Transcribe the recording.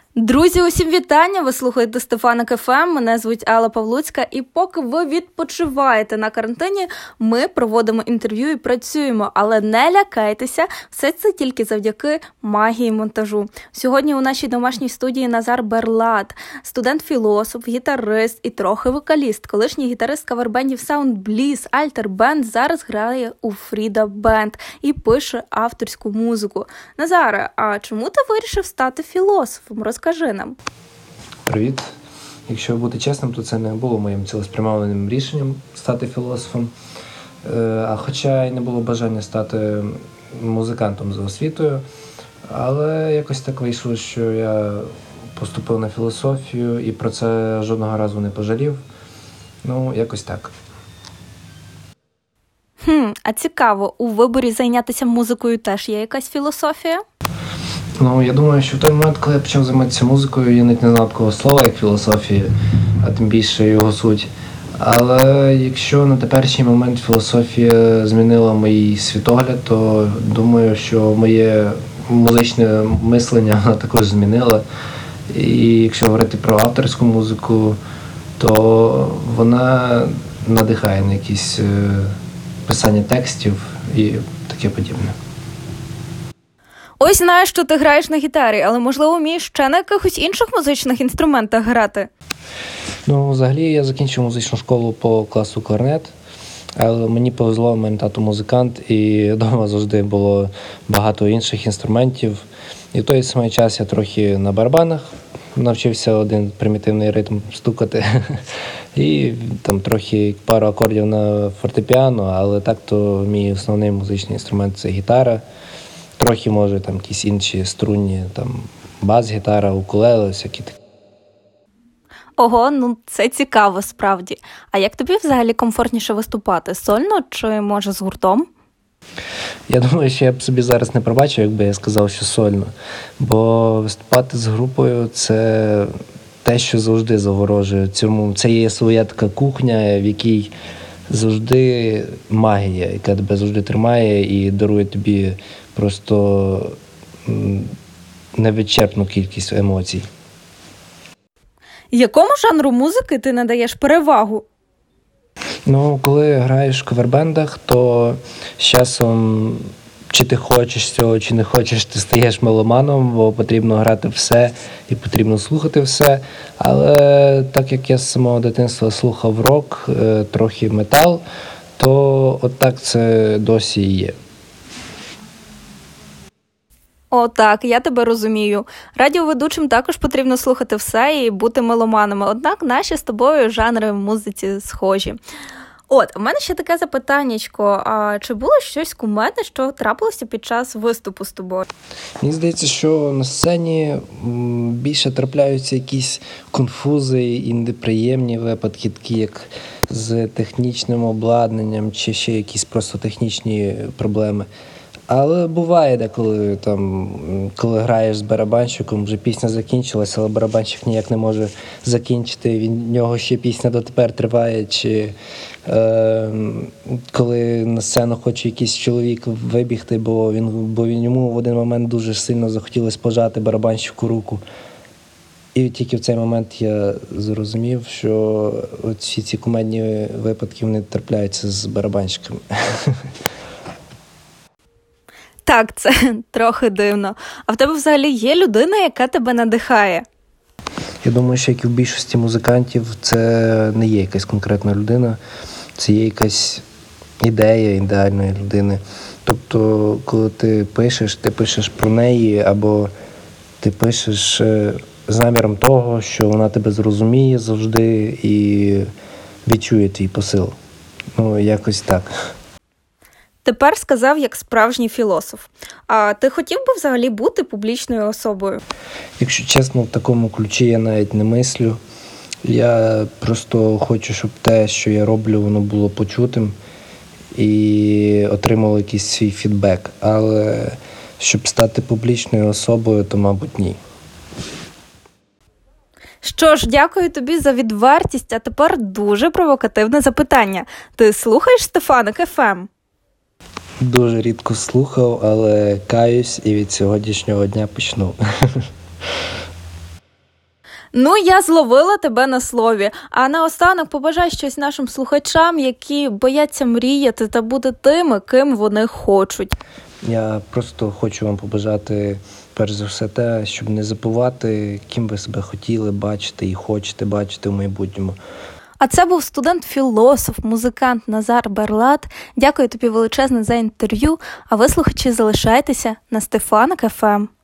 Друзі, усім вітання! Ви слухаєте Стефаник ФМ, мене звуть Алла Павлуцька, і поки ви відпочиваєте на карантині, ми проводимо інтерв'ю і працюємо, але не лякайтеся, все це тільки завдяки магії монтажу. Сьогодні у нашій домашній студії Назар Берлат, студент-філософ, гітарист і трохи вокаліст, колишній гітарист кавербендів Sound Bliss, Альтер Бенд, зараз грає у Фріда Бенд і пише авторську музику. Назаре, а чому ти вирішив стати філософом? Розкажи нам. Привіт. Якщо бути чесним, то це не було моїм цілеспрямованим рішенням стати філософом. А хоча й не було бажання стати музикантом за освітою, але якось так вийшло, що я поступив на філософію і про це жодного разу не пожалів. Якось так. А цікаво, у виборі зайнятися музикою теж є якась філософія? Я думаю, що в той момент, коли я почав займатися музикою, я навіть не знав такого слова, як філософія, а тим більше його суть. Але якщо на теперішній момент філософія змінила мій світогляд, то думаю, що моє музичне мислення вона також змінила. І якщо говорити про авторську музику, то вона надихає на якісь писання текстів і таке подібне. Ось знаю, що ти граєш на гітарі, але, можливо, вмієш ще на якихось інших музичних інструментах грати? Взагалі, я закінчив музичну школу по класу кларнет, але мені повезло, в мене тато музикант, і вдома завжди було багато інших інструментів. І в той самий час я трохи на барабанах навчився один примітивний ритм стукати, і там трохи пару акордів на фортепіано, але так-то мій основний музичний інструмент – це гітара. Трохи, може, там якісь інші струнні, там бас-гітара, укулеле, всякі такі. Ого, це цікаво справді. А як тобі взагалі комфортніше виступати? Сольно чи, може, з гуртом? Я думаю, що я б собі зараз не пробачив, якби я сказав, що сольно. Бо виступати з групою – це те, що завжди заворожує. Це є своя така кухня, в якій завжди магія, яка тебе завжди тримає і дарує тобі просто невичерпну кількість емоцій. Якому жанру музики ти надаєш перевагу? Коли граєш в кавербендах, то з часом, чи ти хочеш цього, чи не хочеш, ти стаєш меломаном, бо потрібно грати все і потрібно слухати все. Але так як я з самого дитинства слухав рок, трохи метал, то отак це досі і є. О, так, я тебе розумію. Радіоведучим також потрібно слухати все і бути меломанами. Однак наші з тобою жанри в музиці схожі. У мене ще таке запитаннячко. А чи було щось кумедне, що трапилося під час виступу з тобою? Мені здається, що на сцені більше трапляються якісь конфузи і неприємні випадки, такі як з технічним обладнанням чи ще якісь просто технічні проблеми. Але буває деколи, коли граєш з барабанщиком, вже пісня закінчилася, але барабанщик ніяк не може закінчити, в нього ще пісня дотепер триває, чи коли на сцену хоче якийсь чоловік вибігти, бо йому в один момент дуже сильно захотілося пожати барабанщику руку. І тільки в цей момент я зрозумів, що всі ці кумедні випадки, вони трапляються з барабанщиками. Так, це трохи дивно. А в тебе взагалі є людина, яка тебе надихає? Я думаю, що як і в більшості музикантів, це не є якась конкретна людина, це є якась ідея ідеальної людини. Тобто, коли ти пишеш про неї, або ти пишеш з наміром того, що вона тебе зрозуміє завжди і відчує твій посил. Якось так. Тепер сказав як справжній філософ. А ти хотів би взагалі бути публічною особою? Якщо чесно, в такому ключі я навіть не мислю. Я просто хочу, щоб те, що я роблю, воно було почутим і отримало якийсь свій фідбек. Але щоб стати публічною особою, то, мабуть, ні. Що ж, дякую тобі за відвертість, а тепер дуже провокативне запитання. Ти слухаєш Стефаник ФМ? Дуже рідко слухав, але каюсь і від сьогоднішнього дня почну. Ну, я зловила тебе на слові. А наостанок побажай щось нашим слухачам, які бояться мріяти та бути тими, ким вони хочуть. Я просто хочу вам побажати, перш за все, те, щоб не забувати, ким ви себе хотіли бачити і хочете бачити в майбутньому. А це був студент-філософ, музикант Назар Берлат. Дякую тобі величезне за інтерв'ю, а ви, слухачі, залишайтеся на Стефаник ФМ.